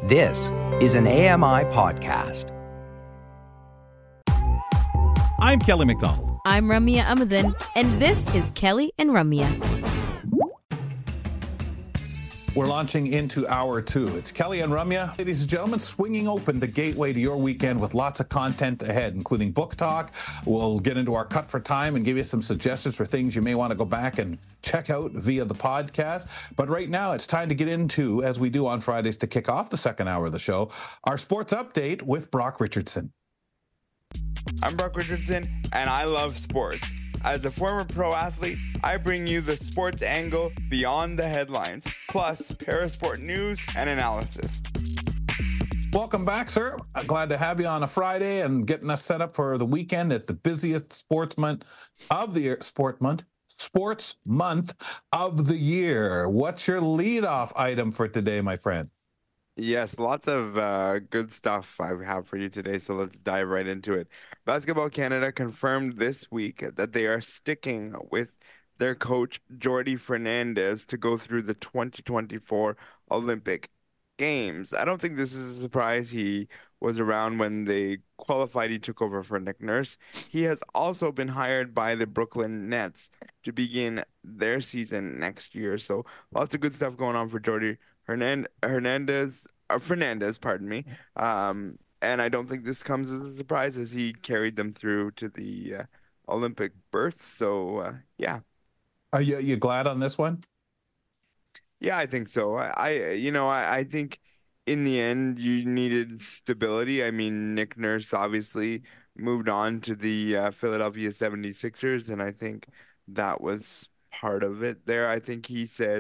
This is an AMI podcast. I'm Kelly McDonald. I'm Ramya Amadin, and this is Kelly and Ramya. We're launching into hour two. It's Kelly and Ramya. Ladies and gentlemen, swinging open the gateway to your weekend with lots of content ahead, including book talk. We'll get into our cut for time and give you some suggestions for things you may want to go back and check out via the podcast. But right now, it's time to get into, as we do on Fridays to kick off the second hour of the show, our sports update with Brock Richardson. I'm Brock Richardson, and I love sports. As a former pro athlete, I bring you the sports angle beyond the headlines, plus parasport news and analysis. Welcome back, sir. I'm glad to have you on a Friday and getting us set up for the weekend at the busiest sports month of the year. Sports month of the year. What's your leadoff item for today, my friend? Yes, lots of good stuff I have for you today, so let's dive right into it. Basketball Canada confirmed this week that they are sticking with their coach, Jordi Fernandez, to go through the 2024 Olympic Games. I don't think this is a surprise. He was around when they qualified. He took over for Nick Nurse. He has also been hired by the Brooklyn Nets to begin their season next year, so lots of good stuff going on for Jordi Fernandez, pardon me. And I don't think this comes as a surprise as he carried them through to the Olympic berth. So, yeah. Are you glad on this one? Yeah, I think so. I think in the end you needed stability. I mean, Nick Nurse obviously moved on to the Philadelphia 76ers, and I think that was part of it there. I think he said,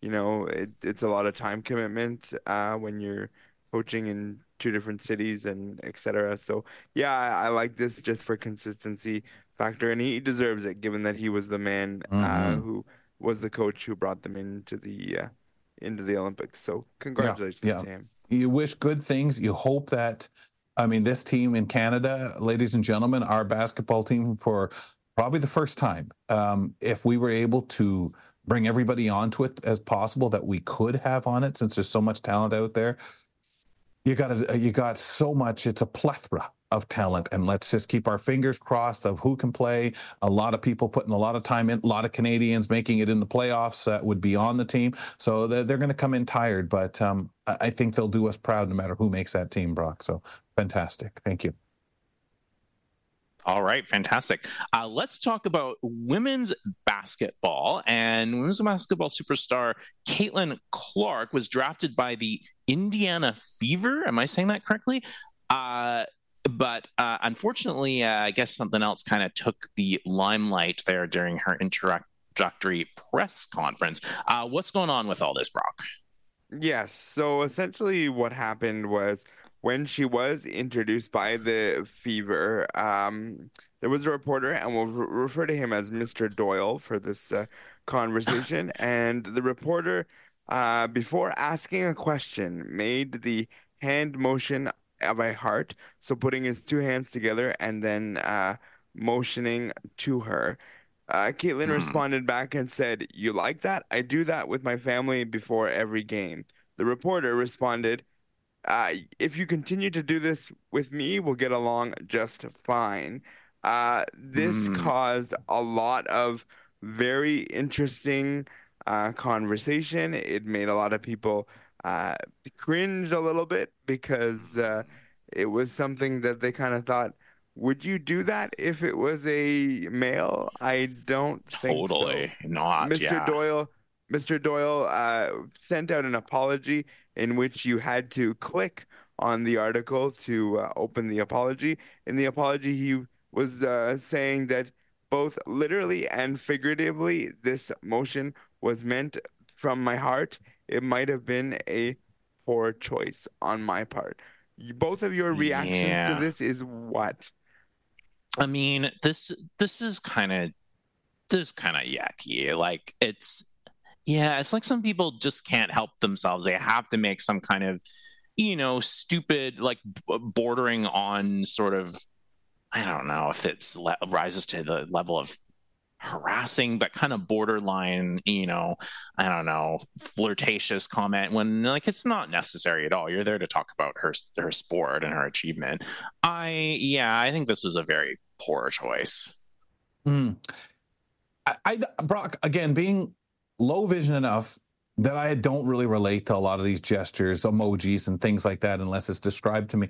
it's a lot of time commitment when you're coaching in two different cities and et cetera. So, yeah, I like this just for consistency factor, and he deserves it given that he was the man who was the coach who brought them into the Olympics. So congratulations to him. You wish good things. You hope that, this team in Canada, ladies and gentlemen, our basketball team for probably the first time, if we were able to bring everybody onto it as possible that we could have on it, since there's so much talent out there. You got so much. It's a plethora of talent, and let's just keep our fingers crossed of who can play. A lot of people putting a lot of time in, a lot of Canadians making it in the playoffs that would be on the team. So they're going to come in tired, but I think they'll do us proud no matter who makes that team, Brock. So fantastic. Thank you. All right, fantastic. Let's talk about women's basketball. And women's basketball superstar Caitlin Clark was drafted by the Indiana Fever. Am I saying that correctly? But unfortunately, I guess something else kind of took the limelight there during her introductory press conference. What's going on with all this, Brock? Yes. So essentially what happened was when she was introduced by the Fever, there was a reporter, and we'll refer to him as Mr. Doyle for this conversation. And the reporter, before asking a question, made the hand motion of a heart, so putting his two hands together and then motioning to her. Caitlin responded back and said, "You like that? I do that with my family before every game." The reporter responded, "If you continue to do this with me, we'll get along just fine." This caused a lot of very interesting conversation. It made a lot of people cringe a little bit because it was something that they kind of thought, would you do that if it was a male? I don't think so. Totally not. Mr. Doyle sent out an apology in which you had to click on the article to open the apology. In the apology, he was saying that both literally and figuratively, this motion was meant from my heart. It might have been a poor choice on my part. Both of your reactions to this is what? I mean, this is kind of yucky. Like it's like some people just can't help themselves. They have to make some kind of, stupid, like bordering on sort of, I don't know if it's rises to the level of harassing but kind of borderline, I don't know, flirtatious comment when like it's not necessary at all. You're there to talk about her sport and her achievement. I think this was a very poor choice. Brock, again, being low vision enough that I don't really relate to a lot of these gestures, emojis, and things like that unless it's described to me.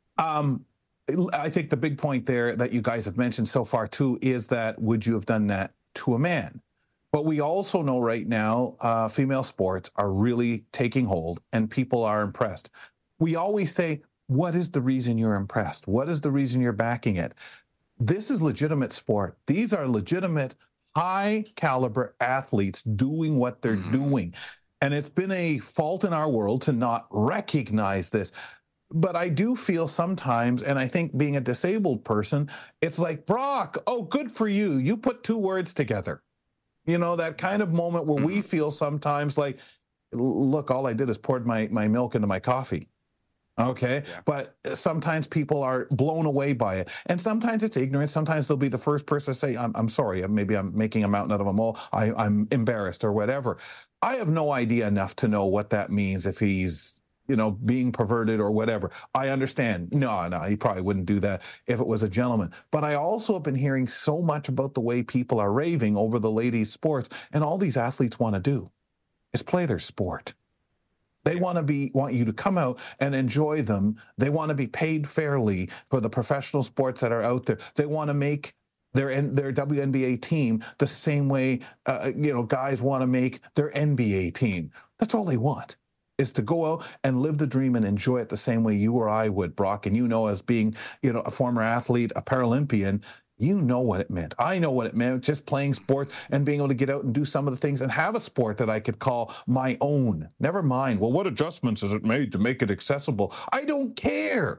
I think the big point there that you guys have mentioned so far too is that would you have done that to a man? But we also know right now female sports are really taking hold and people are impressed. We always say, what is the reason you're impressed? What is the reason you're backing it? This is legitimate sport. These are legitimate high caliber athletes doing what they're doing. And it's been a fault in our world to not recognize this. But I do feel sometimes, and I think being a disabled person, it's like, Brock, oh, good for you. You put two words together. That kind of moment where we feel sometimes like, look, all I did is poured my milk into my coffee. Okay. Yeah. But sometimes people are blown away by it. And sometimes it's ignorant. Sometimes they'll be the first person to say, I'm sorry. Maybe I'm making a mountain out of a mole. I'm embarrassed or whatever. I have no idea enough to know what that means if he's being perverted or whatever. I understand. No, he probably wouldn't do that if it was a gentleman. But I also have been hearing so much about the way people are raving over the ladies' sports, and all these athletes want to do is play their sport. They want you to come out and enjoy them. They want to be paid fairly for the professional sports that are out there. They want to make their WNBA team the same way, guys want to make their NBA team. That's all they want, is to go out and live the dream and enjoy it the same way you or I would, Brock. And as being, a former athlete, a Paralympian, you know what it meant. I know what it meant, just playing sports and being able to get out and do some of the things and have a sport that I could call my own. Never mind, well, what adjustments has it made to make it accessible? I don't care.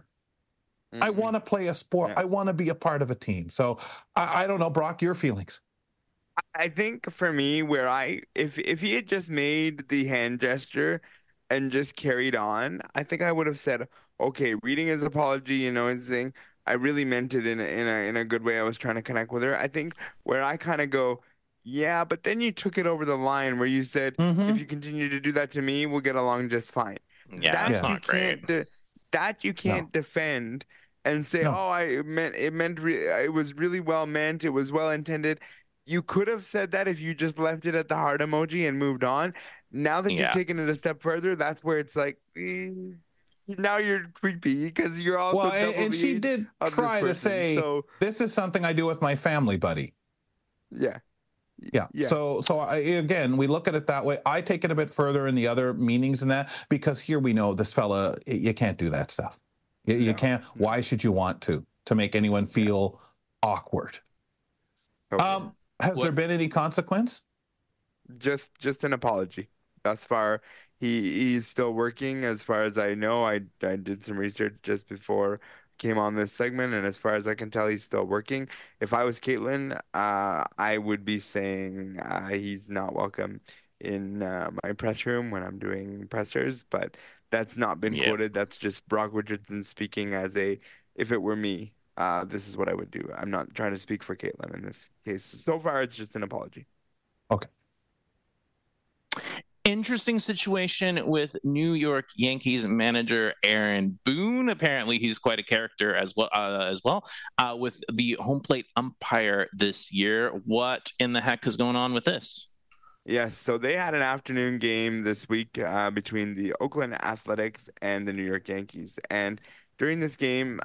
I want to play a sport. Yeah. I want to be a part of a team. So I don't know, Brock, your feelings. I think for me, if he had just made the hand gesture and just carried on, I think I would have said, okay, reading his apology, and saying, I really meant it in a good way. I was trying to connect with her. I think where I kind of go, yeah, but then you took it over the line where you said, if you continue to do that to me, we'll get along just fine. Yeah, that's not great. That you can't defend and say, it was really well meant. It was well intended. You could have said that if you just left it at the heart emoji and moved on. Now that you've taken it a step further, that's where it's like, now you're creepy because you're also and she did try to say, this is something I do with my family, buddy. Yeah. So again, we look at it that way. I take it a bit further in the other meanings in that, because here we know this fella, you can't do that stuff. You can't. Why should you want to make anyone feel awkward? Okay. Has there been any consequence? Just an apology. Thus far, he's still working. As far as I know, I did some research just before I came on this segment, and as far as I can tell, he's still working. If I was Caitlin, I would be saying he's not welcome in my press room when I'm doing pressers, but that's not been quoted. That's just Brock Richardson speaking as if it were me, this is what I would do. I'm not trying to speak for Caitlin in this case. So far, it's just an apology. Okay. Interesting situation with New York Yankees manager Aaron Boone. Apparently, he's quite a character as well. With the home plate umpire this year. What in the heck is going on with this? Yes, so they had an afternoon game this week between the Oakland Athletics and the New York Yankees. And during this game,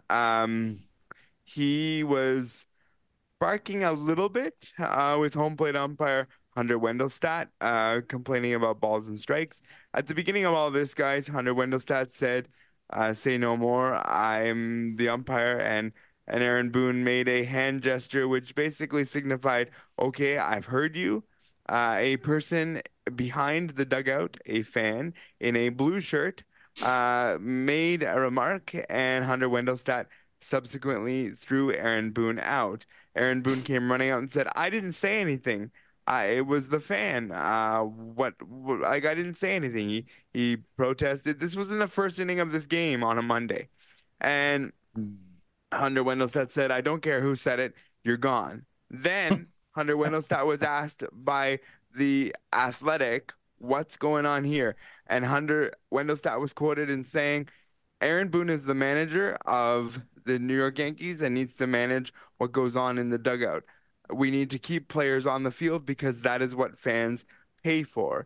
he was barking a little bit with home plate umpire Hunter Wendelstedt, complaining about balls and strikes. At the beginning of all this, guys, Hunter Wendelstedt said, say no more, I'm the umpire, and Aaron Boone made a hand gesture which basically signified, okay, I've heard you. A person behind the dugout, a fan in a blue shirt, made a remark, and Hunter Wendelstedt subsequently threw Aaron Boone out. Aaron Boone came running out and said, I didn't say anything. It was the fan. I didn't say anything. He protested. This was in the first inning of this game on a Monday. And Hunter Wendelstedt said, I don't care who said it. You're gone. Then Hunter Wendelstedt was asked by The Athletic, what's going on here? And Hunter Wendelstedt was quoted in saying, Aaron Boone is the manager of the New York Yankees and needs to manage what goes on in the dugout. We need to keep players on the field because that is what fans pay for.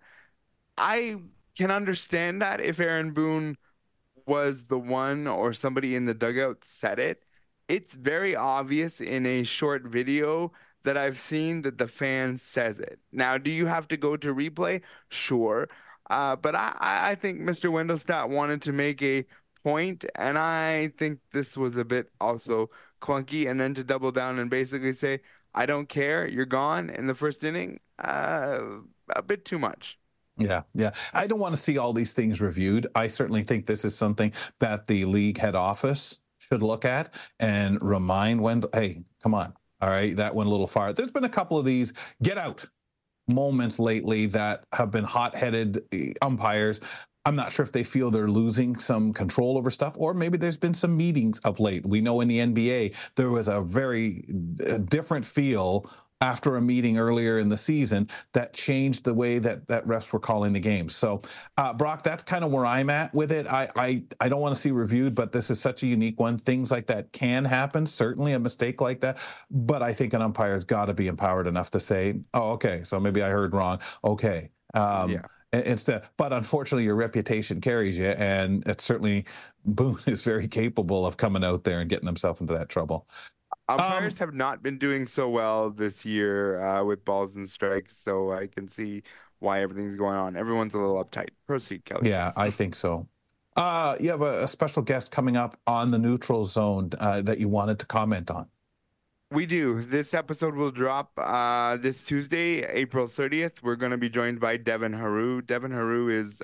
I can understand that if Aaron Boone was the one or somebody in the dugout said it. It's very obvious in a short video that I've seen that the fan says it. Now, do you have to go to replay? Sure. But I think Mr. Wendelstedt wanted to make a point, and I think this was a bit also clunky. And then to double down and basically say, I don't care, you're gone in the first inning, a bit too much. Yeah. I don't want to see all these things reviewed. I certainly think this is something that the league head office should look at and remind Wendell, hey, come on. All right, that went a little far. There's been a couple of these get out moments lately that have been hot-headed umpires. I'm not sure if they feel they're losing some control over stuff, or maybe there's been some meetings of late. We know in the NBA, there was a very different feel after a meeting earlier in the season that changed the way that refs were calling the game. So, Brock, that's kind of where I'm at with it. I don't want to see reviewed, but this is such a unique one. Things like that can happen, certainly a mistake like that. But I think an umpire's got to be empowered enough to say, oh, okay, so maybe I heard wrong. Okay. Instead, but unfortunately, your reputation carries you, and it's certainly Boone is very capable of coming out there and getting himself into that trouble. Umpires have not been doing so well this year with balls and strikes, so I can see why everything's going on. Everyone's a little uptight. Proceed, Kelly. Yeah, I think so. You have a special guest coming up on the Neutral Zone that you wanted to comment on. We do. This episode will drop this Tuesday, April 30th. We're going to be joined by Devin Haru. Devin Haru is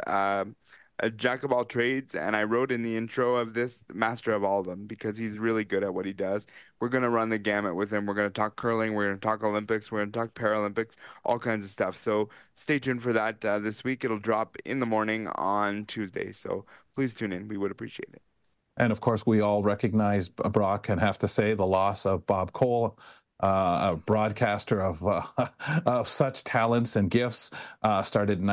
a jack of all trades, and I wrote in the intro of this, master of all of them, because he's really good at what he does. We're going to run the gamut with him. We're going to talk curling. We're going to talk Olympics. We're going to talk Paralympics, all kinds of stuff. So stay tuned for that this week. It'll drop in the morning on Tuesday. So please tune in. We would appreciate it. And of course, we all recognize, Brock, and have to say the loss of Bob Cole, a broadcaster of such talents and gifts. Started in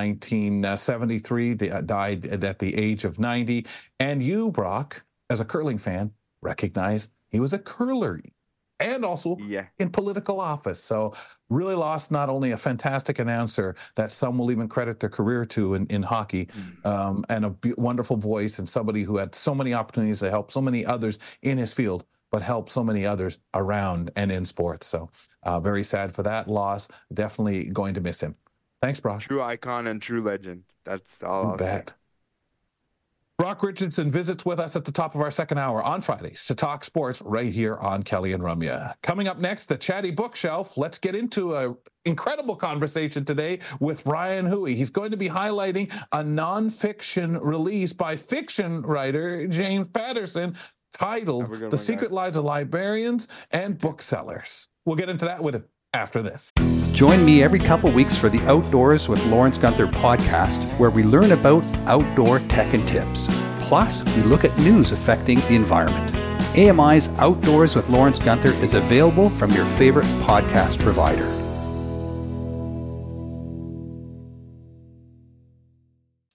1973, died at the age of 90. And you, Brock, as a curling fan, recognize he was a curler and also in political office. So really lost not only a fantastic announcer that some will even credit their career to in hockey, and a wonderful voice, and somebody who had so many opportunities to help so many others in his field, but help so many others around and in sports. So very sad for that loss. Definitely going to miss him. Thanks, Brock. True icon and true legend. That's all I'll say. Brock Richardson visits with us at the top of our second hour on Fridays to talk sports right here on Kelly and Ramya. Coming up next, the Chatty Bookshelf. Let's get into an incredible conversation today with Ryan Huey. He's going to be highlighting a nonfiction release by fiction writer James Patterson titled The Secret Lives of Librarians and Booksellers. We'll get into that with him after this. Join me every couple weeks for the Outdoors with Lawrence Gunther podcast, where we learn about outdoor tech and tips. Plus, we look at news affecting the environment. AMI's Outdoors with Lawrence Gunther is available from your favorite podcast provider.